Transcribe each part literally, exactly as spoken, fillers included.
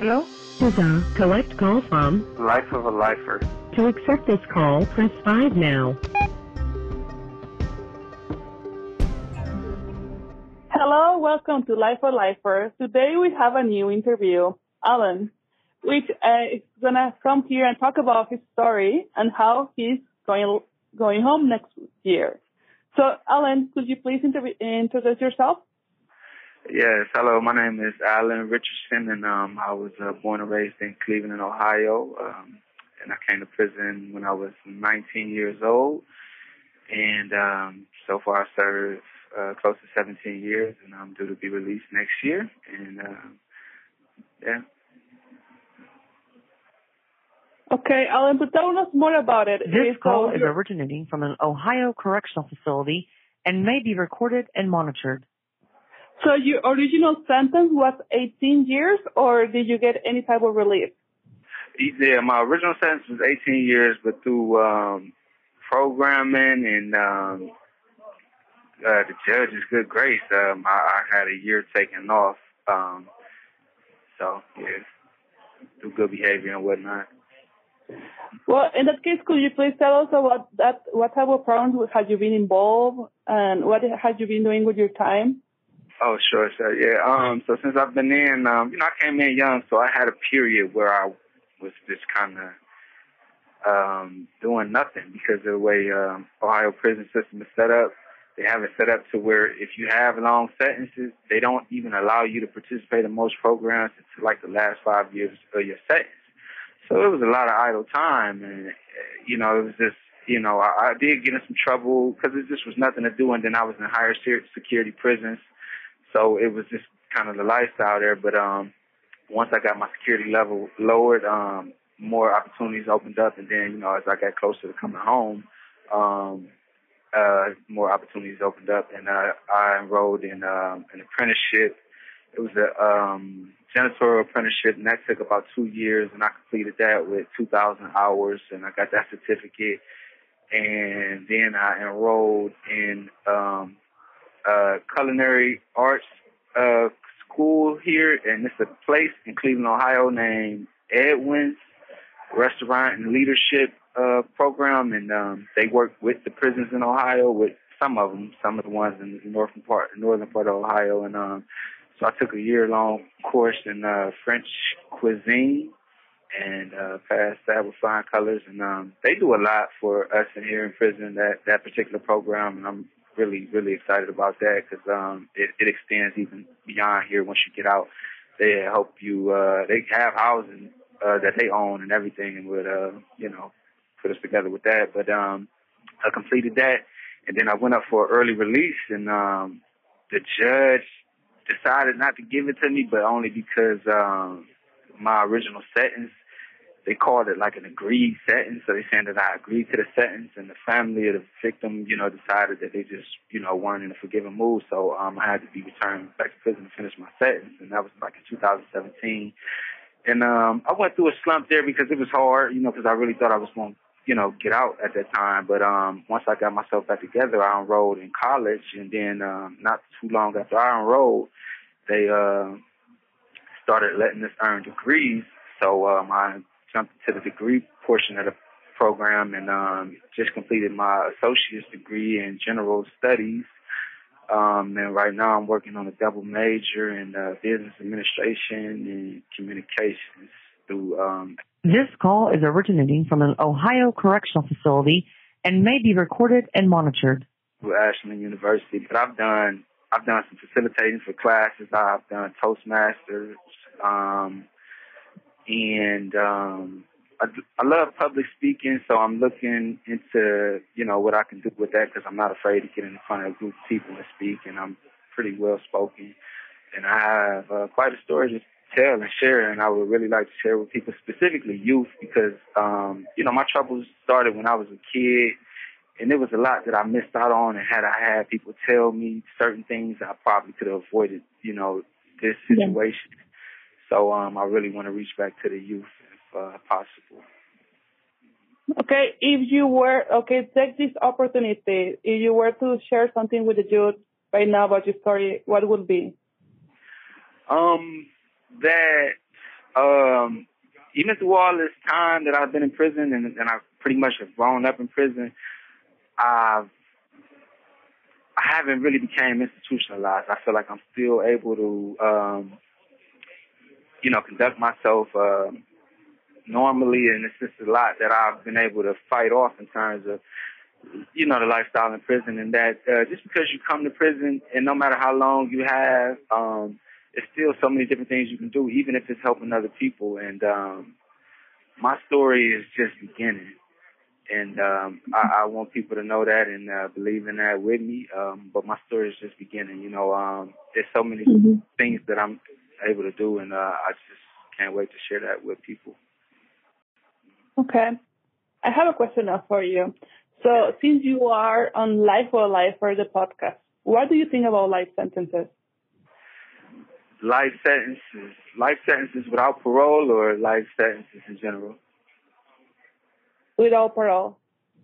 Hello? This is a collect call from Life of a Lifer. To accept this call, press five now. Hello, welcome to Life of a Lifer. Today we have a new interview, Alan, which uh, is going to come here and talk about his story and how he's going going home next year. So, Alan, could you please interv- introduce yourself? Yes, hello, my name is Alan Richardson, and um, I was uh, born and raised in Cleveland, Ohio, um, and I came to prison when I was nineteen years old, and um, so far I served uh, close to seventeen years, and I'm due to be released next year, and uh, yeah. Okay, Alan, but tell us more about it. This so call is originating from an Ohio correctional facility and may be recorded and monitored. So your original sentence was eighteen years, or did you get any type of relief? Yeah, my original sentence was eighteen years, but through um, programming and um, uh, the judge's good grace, um, I, I had a year taken off. Um, so, yeah, through good behavior and whatnot. Well, in that case, could you please tell us about that? What type of programs had you been involved, and what had you been doing with your time? Oh, sure, sure, yeah. Um, so since I've been in, um, you know, I came in young, so I had a period where I was just kind of um, doing nothing because of the way um, Ohio prison system is set up. They have it set up to where if you have long sentences, they don't even allow you to participate in most programs until like the last five years of your sentence. So it was a lot of idle time, and, you know, it was just, you know, I, I did get in some trouble because it just was nothing to do, and then I was in higher security prisons. So it was just kind of the lifestyle there. But um, once I got my security level lowered, um, more opportunities opened up. And then, you know, as I got closer to coming home, um, uh, more opportunities opened up. And uh, I enrolled in um, an apprenticeship. It was a um, janitorial apprenticeship, and that took about two years. And I completed that with two thousand hours, and I got that certificate. And then I enrolled in um, Uh, culinary arts uh, school here, and it's a place in Cleveland, Ohio named Edwin's Restaurant and Leadership uh, Program, and um, they work with the prisons in Ohio, with some of them, some of the ones in the northern part, northern part of Ohio, and um, so I took a year-long course in uh, French cuisine and uh, passed that with flying colors, and um, they do a lot for us in here in prison, that, that particular program, and I'm really, really excited about that because um, it, it extends even beyond here once you get out. They help you, uh, they have housing uh, that they own and everything, and would, uh, you know, put us together with that. But um, I completed that, and then I went up for early release, and um, the judge decided not to give it to me, but only because um, my original sentence, they called it like an agreed sentence, so they said that I agreed to the sentence, and the family of the victim, you know, decided that they just, you know, weren't in a forgiving mood, so um, I had to be returned back to prison to finish my sentence, and that was like in two thousand seventeen. And um, I went through a slump there because it was hard, you know, because I really thought I was going to, you know, get out at that time, but um, once I got myself back together, I enrolled in college, and then um, not too long after I enrolled, they uh, started letting us earn degrees, so um, I jumped into the degree portion of the program and um, just completed my associate's degree in general studies. Um, and right now I'm working on a double major in uh, business administration and communications through... Um, this call is originating from an Ohio correctional facility and may be recorded and monitored. Through Ashland University. But I've done, I've done some facilitating for classes. I've done Toastmasters, um, And um, I, I love public speaking, so I'm looking into, you know, what I can do with that because I'm not afraid to get in front of a group of people and speak, and I'm pretty well-spoken. And I have uh, quite a story to tell and share, and I would really like to share with people, specifically youth, because, um, you know, my troubles started when I was a kid, and there was a lot that I missed out on, and had I had people tell me certain things, I probably could have avoided, you know, this situation. Yeah. So um, I really want to reach back to the youth if uh, possible. Okay, if you were, okay, take this opportunity. If you were to share something with the youth right now about your story, what would it be? Um, that um, even through all this time that I've been in prison, and, and I pretty much have grown up in prison, I've I haven't really became institutionalized. I feel like I'm still able to, um, you know, conduct myself uh, normally, and it's just a lot that I've been able to fight off in terms of, you know, the lifestyle in prison, and that uh, just because you come to prison, and no matter how long you have, um, there's still so many different things you can do, even if it's helping other people. And um, my story is just beginning. And um, I, I want people to know that and uh, believe in that with me. Um, but my story is just beginning. You know, um, there's so many mm-hmm. things that I'm able to do, and uh, I just can't wait to share that with people. Okay. I have a question now for you. So yeah. Since you are on Life for Life for the podcast, what do you think about life sentences? Life sentences. Life sentences without parole, or life sentences in general? Without parole.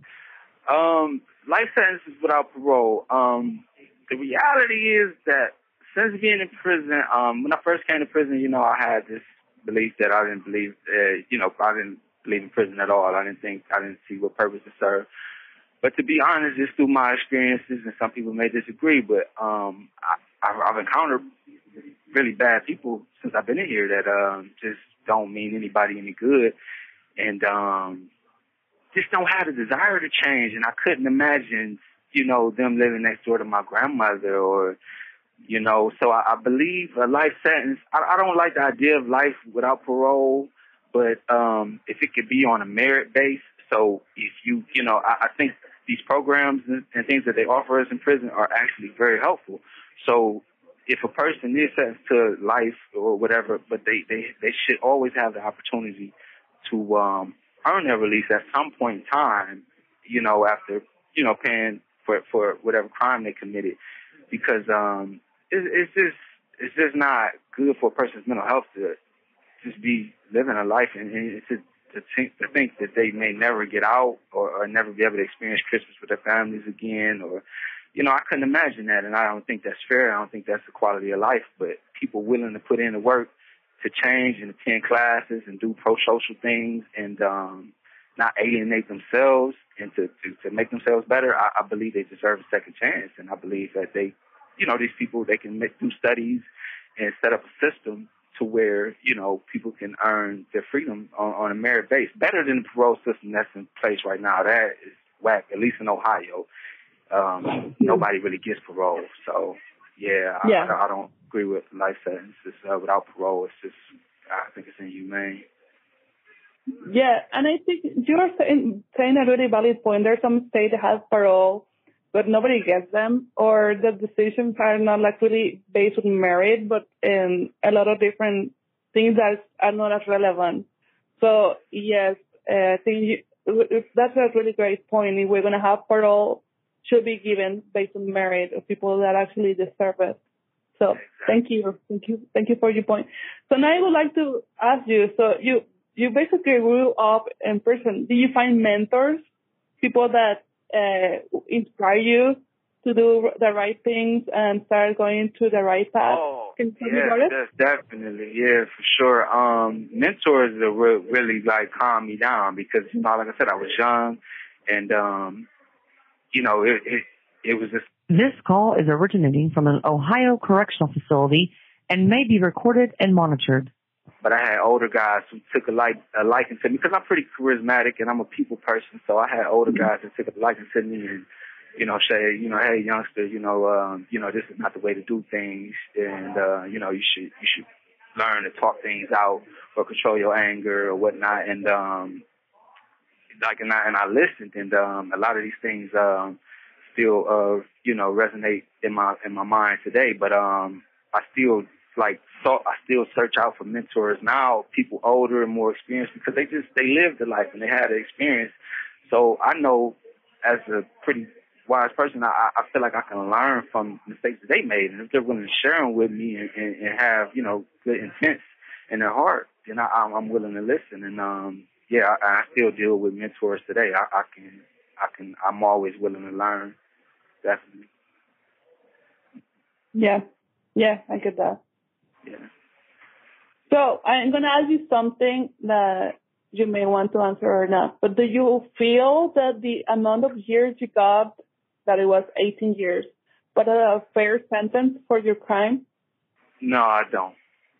Um, life sentences without parole. Um, the reality is that since being in prison, um, when I first came to prison, you know, I had this belief that I didn't believe, uh, you know, I didn't believe in prison at all. I didn't think, I didn't see what purpose it served. But to be honest, just through my experiences, and some people may disagree, but um, I, I've encountered really bad people since I've been in here that um, just don't mean anybody any good, and um, just don't have the desire to change. And I couldn't imagine, you know, them living next door to my grandmother, or, you know, so I, I believe a life sentence. I, I don't like the idea of life without parole, but um, if it could be on a merit base. So if you, you know, I, I think these programs and, and things that they offer us in prison are actually very helpful. So if a person is sentenced to life or whatever, but they, they, they should always have the opportunity to um, earn their release at some point in time, you know, after, you know, paying for for whatever crime they committed, because um, it, it's just it's just not good for a person's mental health to just be living a life and, and to to think, to think that they may never get out, or, or never be able to experience Christmas with their families again, or, you know, I couldn't imagine that, and I don't think that's fair. I don't think that's the quality of life. But people willing to put in the work to change and attend classes and do pro-social things and um, not alienate themselves and to, to, to make themselves better, I, I believe they deserve a second chance. And I believe that they, you know, these people, they can make, do studies and set up a system to where, you know, people can earn their freedom on, on a merit base. Better than the parole system that's in place right now. That is whack, at least in Ohio. Um, nobody really gets parole. So, yeah, yeah. I, I don't agree with life sentences uh, without parole. It's just, I think it's inhumane. Yeah, and I think you're saying, saying a really valid point. There's some state that has parole, but nobody gets them, or the decisions are not like really based on merit, but in a lot of different things that are not as relevant. So, yes, uh, I think you, that's a really great point. If we're going to have parole, should be given based on merit of people that actually deserve it. So thank you. Thank you. Thank you for your point. So now I would like to ask you, so you, you basically grew up in prison. Did you find mentors, people that uh, inspire you to do the right things and start going to the right path? Oh, yes, yes, definitely. Yeah, for sure. Um, mentors that re- really like calm me down because, you know, like I said, I was young and, um, you know, it, it, it was just. This call is originating from an Ohio correctional facility and may be recorded and monitored. But I had older guys who took a, like, a liking to me because I'm pretty charismatic and I'm a people person. So I had older guys that took a liking to me and, you know, say, you know, hey, youngster, you know, um, you know, this is not the way to do things. And, uh, you know, you should, you should learn to talk things out or control your anger or whatnot. And, um, like, and I, and I listened, and um, a lot of these things um, still, uh, you know, resonate in my in my mind today. But um, I still like, so I still search out for mentors now, people older and more experienced, because they just they lived the life and they had the experience. So I know, as a pretty wise person, I, I feel like I can learn from mistakes that they made, and if they're willing to share them with me and, and, and have, you know, good intents in their heart, then I, I'm willing to listen. And um. Yeah, I, I still deal with mentors today. I, I can, I can, I'm always willing to learn. Definitely. Yeah, yeah, I get that. Yeah. So I'm going to ask you something that you may want to answer or not. But do you feel that the amount of years you got, that it was eighteen years, was a fair sentence for your crime? No, I don't.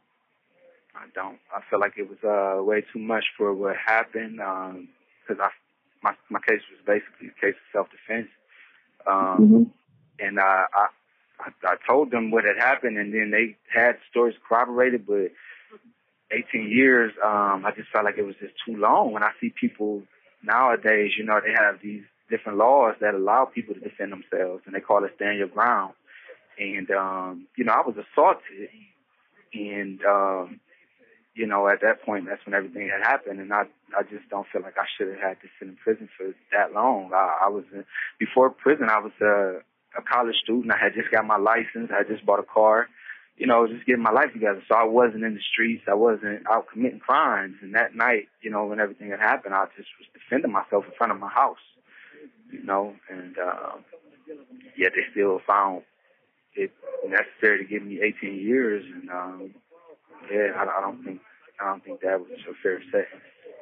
I don't. I feel like it was uh, way too much for what happened because um, I my my case was basically a case of self-defense. Um, mm-hmm. And uh, I, I I told them what had happened, and then they had stories corroborated, but eighteen years, um, I just felt like it was just too long. When I see people nowadays, you know, they have these different laws that allow people to defend themselves, and they call it stand your ground. And, um, you know, I was assaulted, and, um, you know, at that point, that's when everything had happened, and I I just don't feel like I should have had to sit in prison for that long. I, I was, in, before prison, I was a, a college student. I had just got my license. I had just bought a car. You know, just getting my life together. So I wasn't in the streets. I wasn't out committing crimes. And that night, you know, when everything had happened, I just was defending myself in front of my house, you know, and uh, yet they still found it necessary to give me eighteen years. And um, yeah, I, I don't think I don't think that was a fair sentence.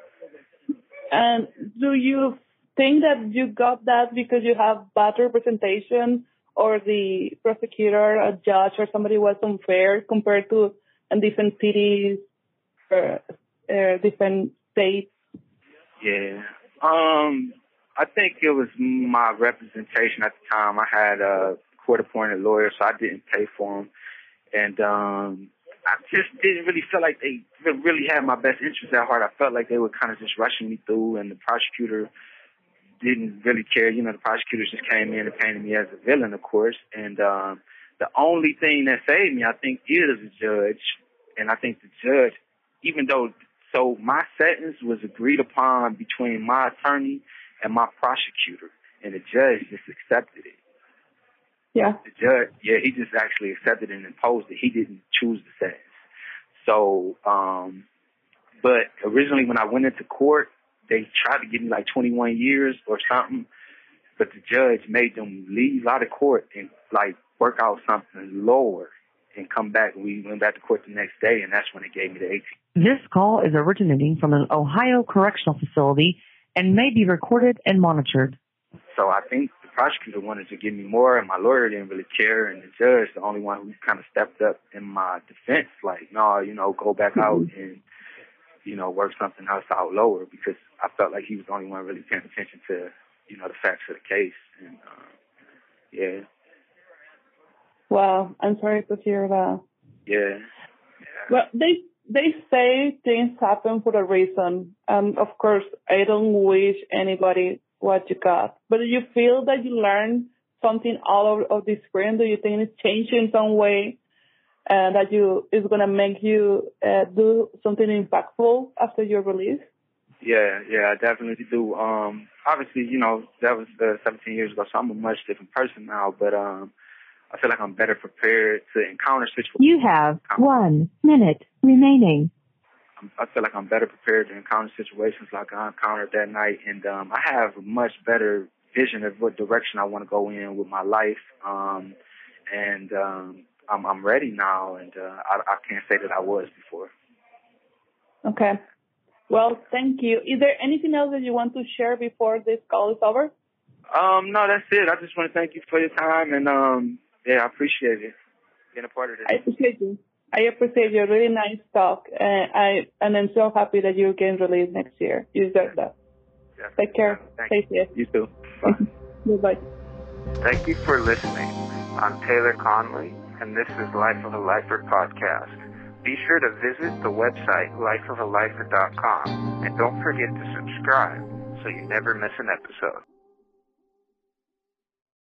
And do you think that you got that because you have bad representation, or the prosecutor, a judge, or somebody was unfair compared to in different cities or uh, different states? Yeah. Um, I think it was my representation at the time. I had a court-appointed lawyer, so I didn't pay for him. And um, I just didn't really feel like they really had my best interest at heart. I felt like they were kind of just rushing me through, and the prosecutor didn't really care. You know, the prosecutors just came in and painted me as a villain, of course. And um, the only thing that saved me, I think, is the judge. And I think the judge, even though, so my sentence was agreed upon between my attorney and my prosecutor, and the judge just accepted it. Yeah. The judge, yeah, he just actually accepted it and imposed it. He didn't choose the sentence. So, um, but originally when I went into court, they tried to give me like twenty-one years or something, but the judge made them leave out of court and like work out something lower and come back. We went back to court the next day, and that's when they gave me the eighteen. This call is originating from an Ohio correctional facility and may be recorded and monitored. So I think the prosecutor wanted to give me more, and my lawyer didn't really care, and the judge, the only one who kind of stepped up in my defense, like, no, you know, go back out and, you know, work something else out lower, because I felt like he was the only one really paying attention to, you know, the facts of the case. And, uh, yeah. Wow, I'm sorry to hear that. Yeah. yeah. Well, they they say things happen for a reason. And, of course, I don't wish anybody what you got. But do you feel that you learned something out of, of this experience? Do you think it's changed in some way? And that you is going to make you uh, do something impactful after your release? Yeah, yeah, I definitely do. Um, obviously, you know, that was uh, seventeen years ago, so I'm a much different person now. But um, I feel like I'm better prepared to encounter situations. You have one minute remaining. I feel like I'm better prepared to encounter situations like I encountered that night. And um, I have a much better vision of what direction I want to go in with my life. Um, and um, I'm, I'm ready now, and uh, I, I can't say that I was before. Okay. Well, thank you. Is there anything else that you want to share before this call is over? Um, no, that's it. I just want to thank you for your time, and um, yeah, I appreciate it being a part of this. I appreciate you. I appreciate your really nice talk, and I and I'm so happy that you're getting released next year. You deserve that. Yeah. Take care. Stay safe. You too. Bye. Goodbye. Thank you for listening. I'm Taylor Conley, and this is Life of a Lifer podcast. Be sure to visit the website life of a lifer dot com, and don't forget to subscribe so you never miss an episode.